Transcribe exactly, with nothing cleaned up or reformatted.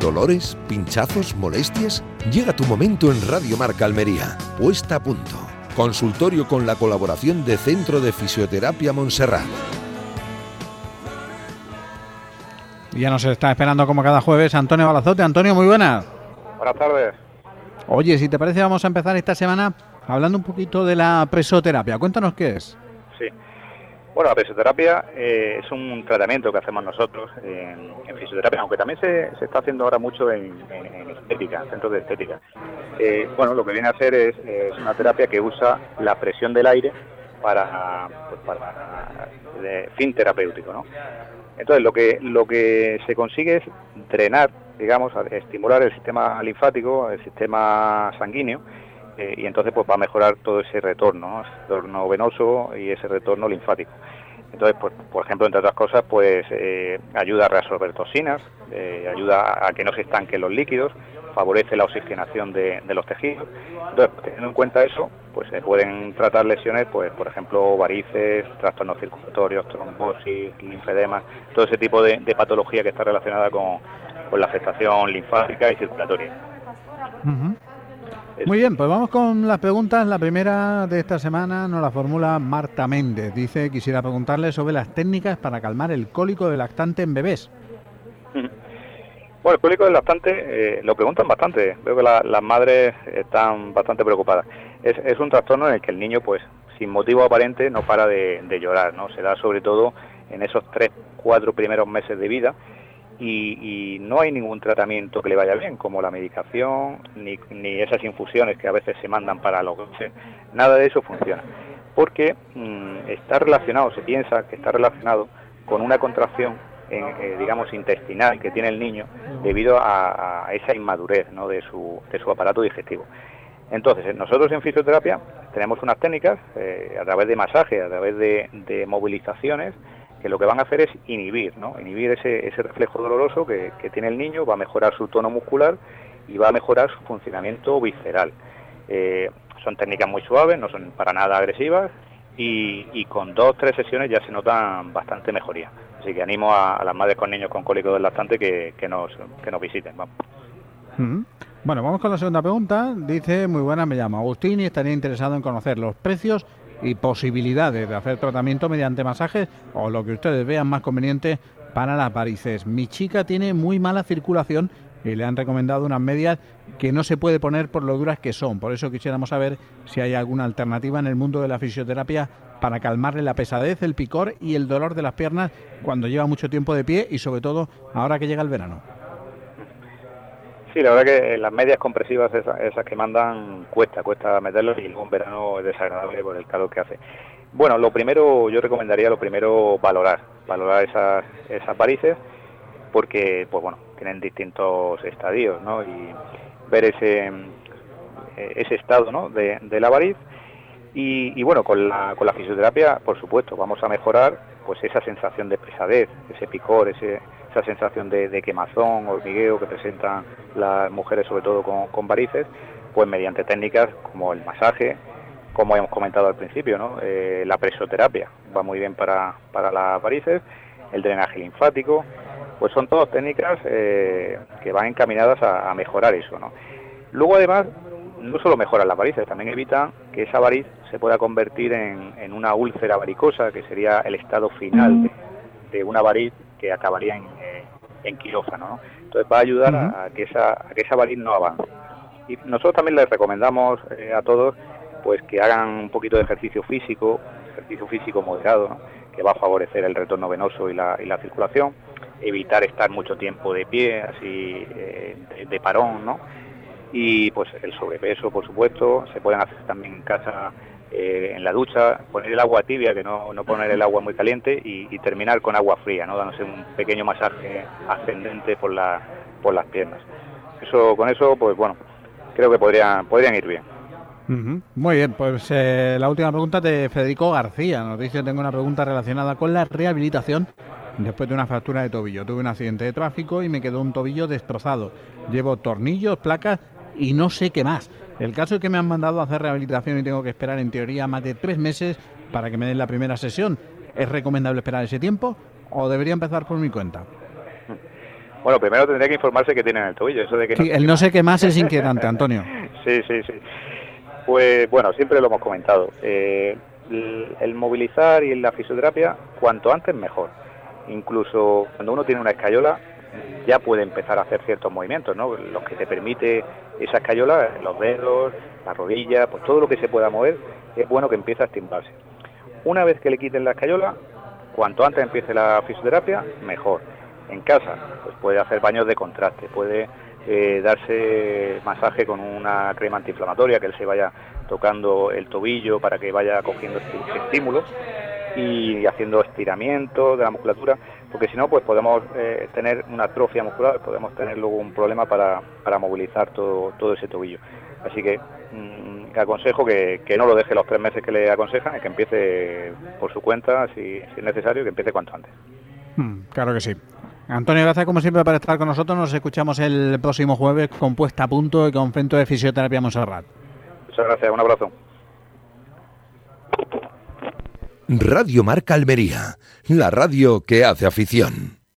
¿Dolores? ¿Pinchazos? ¿Molestias? Llega tu momento en Radio Marca Almería. Puesta a punto. Consultorio con la colaboración de Centro de Fisioterapia Montserrat. Ya nos está esperando como cada jueves Antonio Balazote. Antonio, muy buenas. Buenas tardes. Oye, si te parece vamos a empezar esta semana hablando un poquito de la presoterapia. Cuéntanos qué es. Sí. Bueno, la presoterapia eh, es un tratamiento que hacemos nosotros en, en fisioterapia, aunque también se, se está haciendo ahora mucho en, en, en estética, centros de estética. Eh, bueno, lo que viene a hacer es, es una terapia que usa la presión del aire para, pues para de fin terapéutico, ¿no? Entonces, lo que lo que se consigue es drenar, digamos, estimular el sistema linfático, el sistema sanguíneo, eh, y entonces pues va a mejorar todo ese retorno, ¿no? Ese retorno venoso y ese retorno linfático. Entonces, pues, por ejemplo, entre otras cosas, pues eh, ayuda a reabsorber toxinas, eh, ayuda a que no se estanquen los líquidos, favorece la oxigenación de, de los tejidos. Entonces, teniendo en cuenta eso, pues se pueden tratar lesiones, pues por ejemplo, varices, trastornos circulatorios, trombosis, linfedemas, todo ese tipo de, de patología que está relacionada con, con la afectación linfática y circulatoria. Uh-huh. Muy bien, pues vamos con las preguntas. La primera de esta semana nos la formula Marta Méndez. Dice, quisiera preguntarle sobre las técnicas para calmar el cólico de lactante en bebés. Uh-huh. Bueno, el cólico del lactante eh, lo preguntan bastante. Veo que la, las madres están bastante preocupadas. Es, es un trastorno en el que el niño, pues, sin motivo aparente, no para de, de llorar, ¿no? Se da sobre todo en esos tres, cuatro primeros meses de vida y, y no hay ningún tratamiento que le vaya bien, como la medicación, ni, ni esas infusiones que a veces se mandan para los gases. Nada de eso funciona, porque mmm, está relacionado, se piensa que está relacionado con una contracción En, eh, digamos intestinal que tiene el niño debido a, a esa inmadurez, ¿no? de su de su aparato digestivo. Entonces, nosotros en fisioterapia tenemos unas técnicas eh, a través de masaje, a través de, de movilizaciones, que lo que van a hacer es inhibir, ¿no? Inhibir ese, ese reflejo doloroso que, que tiene el niño, va a mejorar su tono muscular y va a mejorar su funcionamiento visceral. Eh, son técnicas muy suaves, no son para nada agresivas, y, y con dos o tres sesiones ya se notan bastante mejoría. Así que animo a, a las madres con niños con cólico del lactante que, que, nos, que nos visiten. Vamos. Uh-huh. Bueno, vamos con la segunda pregunta. Dice, muy buena, me llamo Agustín y estaría interesado en conocer los precios y posibilidades de hacer tratamiento mediante masajes o lo que ustedes vean más conveniente para las varices. Mi chica tiene muy mala circulación y le han recomendado unas medias que no se puede poner por lo duras que son. Por eso quisiéramos saber si hay alguna alternativa en el mundo de la fisioterapia para calmarle la pesadez, el picor y el dolor de las piernas cuando lleva mucho tiempo de pie y sobre todo ahora que llega el verano. Sí, la verdad que las medias compresivas, esas, esas que mandan, cuesta, cuesta meterlos y luego en verano es desagradable por el calor que hace. Bueno, lo primero, yo recomendaría lo primero valorar, valorar esas, esas varices, porque, pues bueno, tienen distintos estadios, ¿no? Y ver ese, ese estado, ¿no? de, de la variz. Y, y bueno, con la, con la fisioterapia, por supuesto, vamos a mejorar pues esa sensación de pesadez, ese picor, ese, esa sensación de, de quemazón, hormigueo que presentan las mujeres, sobre todo con, con varices, pues mediante técnicas como el masaje, como hemos comentado al principio, ¿no? Eh, la presoterapia va muy bien para, para las varices, el drenaje linfático, pues son todas técnicas eh, que van encaminadas a, a mejorar eso, ¿no? Luego, además, no solo mejoran las varices, también evitan que esa variz se pueda convertir en, en una úlcera varicosa, que sería el estado final de, de una variz que acabaría en, eh, en quirófano, ¿no? Entonces va a ayudar a, a, que esa, a que esa variz no avance. Y nosotros también les recomendamos eh, a todos pues que hagan un poquito de ejercicio físico, ejercicio físico moderado, ¿no? Que va a favorecer el retorno venoso y la, y la circulación, evitar estar mucho tiempo de pie, así eh, de, de parón, ¿no? Y pues el sobrepeso, por supuesto, se pueden hacer también en casa, eh, en la ducha, poner el agua tibia, que no, no poner el agua muy caliente, y, y terminar con agua fría, ¿no? Dándose un pequeño masaje ascendente por, la, por las piernas. Eso, con eso, pues bueno, creo que podrían, podrían ir bien. Uh-huh. Muy bien, pues eh, la última pregunta de Federico García. Nos dice, tengo una pregunta relacionada con la rehabilitación después de una fractura de tobillo. Tuve un accidente de tráfico y me quedó un tobillo destrozado. Llevo tornillos, placas y no sé qué más. El caso es que me han mandado a hacer rehabilitación y tengo que esperar en teoría más de tres meses para que me den la primera sesión. ¿Es recomendable esperar ese tiempo o debería empezar por mi cuenta? Bueno, primero tendría que informarse que tiene en el tobillo. Eso de que sí, no... el no sé qué más es inquietante, Antonio. Sí, sí, sí. Pues bueno, siempre lo hemos comentado. Eh, el, el movilizar y la fisioterapia, cuanto antes mejor. Incluso cuando uno tiene una escayola, ya puede empezar a hacer ciertos movimientos, ¿no? Los que te permite esa escayola, los dedos, la rodilla, pues todo lo que se pueda mover, es bueno que empiece a estimularse. Una vez que le quiten la escayola, cuanto antes empiece la fisioterapia, mejor. En casa, pues puede hacer baños de contraste, puede eh, darse masaje con una crema antiinflamatoria, que él se vaya tocando el tobillo para que vaya cogiendo ese estímulo y haciendo estiramiento de la musculatura, porque si no, pues podemos eh, tener una atrofia muscular, podemos tener luego un problema para, para movilizar todo, todo ese tobillo. Así que mmm, aconsejo que, que no lo deje los tres meses que le aconsejan y que empiece por su cuenta, si, si es necesario, que empiece cuanto antes. Hmm, claro que sí. Antonio, gracias como siempre por estar con nosotros. Nos escuchamos el próximo jueves con Puesta a Punto y con Centro de Fisioterapia Montserrat. Muchas gracias, un abrazo. Radio Marca Almería, la radio que hace afición.